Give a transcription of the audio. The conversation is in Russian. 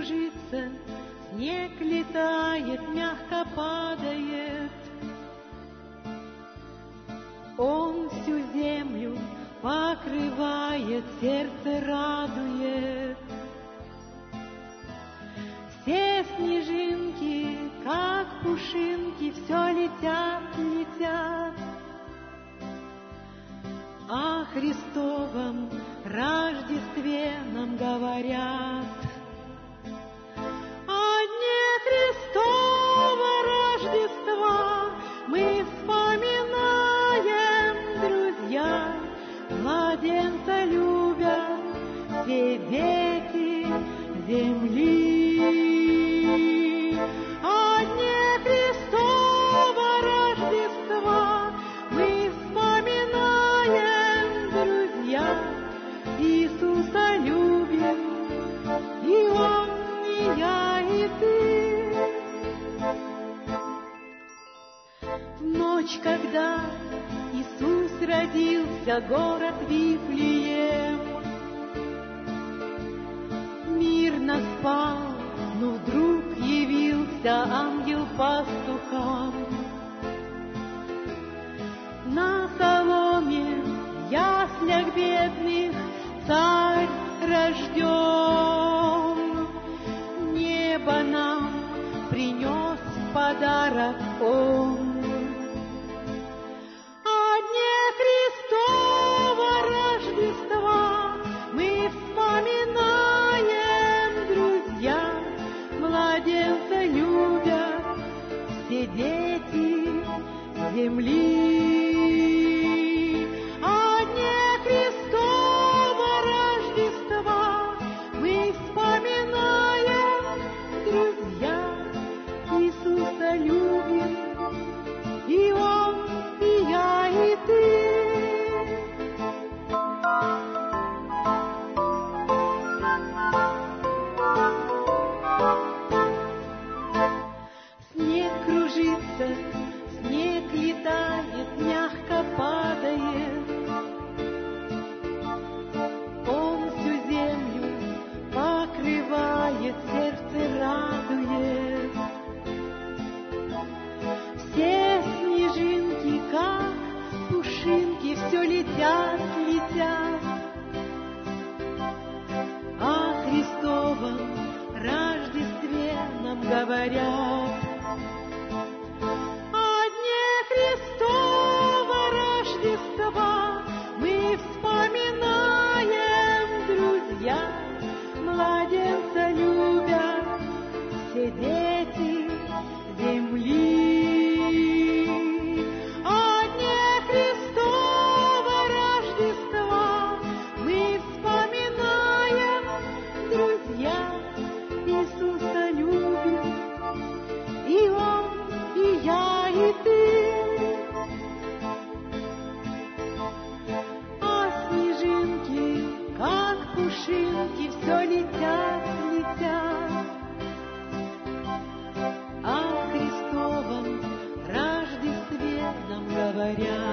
кружится, снег летает, мягко падает. Он всю землю покрывает, сердце радует. Все снежинки, как пушинки, все летят, летят. О Христовом Рождестве нам говорят. О дне Христова Рождества мы вспоминаем, друзья, младенца любят все дети земли. О дне Христова Рождества мы вспоминаем, друзья, Иисуса любим, и Он, и я, и ты. В ночь, когда Иисус родился, город Вифлеем мирно спал, но вдруг явился ангел пастухам. На соломе, в яслях бедных, царь рожден. Небо нам принес подарок Он. О дне Христова Рождества мы вспоминаем, друзья, младенца любят все дети земли. О дне Христова Рождества мы вспоминаем, друзья, Иисуса любим, и Он, и я, и ты. Снег кружится, снег летает, мягко падает. Он всю землю покрывает, сердце радует. Все снежинки, как пушинки, все летят, летят. О Христовом Рождестве нам говорят. О дне Христова Рождества мы вспоминаем, друзья, младенца любят все дети земли. О дне Христова Рождества мы вспоминаем, друзья, Иисуса любим, и Он, и я, и ты. А снежинки, как пушинки, все летят, летят. О Христовом Рождестве нам говорят.